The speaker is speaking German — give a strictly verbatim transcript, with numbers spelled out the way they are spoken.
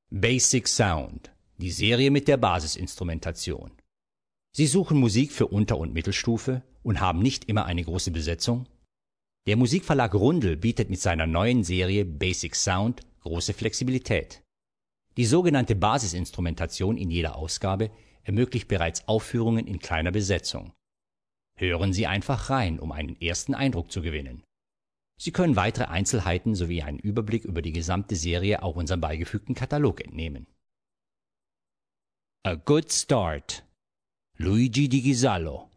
Basic Sound, die Serie mit der Basisinstrumentation. Sie suchen Musik für Unter- und Mittelstufe und haben nicht immer eine große Besetzung? Der Musikverlag Rundel bietet mit seiner neuen Serie Basic Sound große Flexibilität. Die sogenannte Basisinstrumentation in jeder Ausgabe ermöglicht bereits Aufführungen in kleiner Besetzung. Hören Sie einfach rein, um einen ersten Eindruck zu gewinnen. Sie können weitere Einzelheiten sowie einen Überblick über die gesamte Serie auch unserem beigefügten Katalog entnehmen. A Good Start. Luigi Di Ghisallo.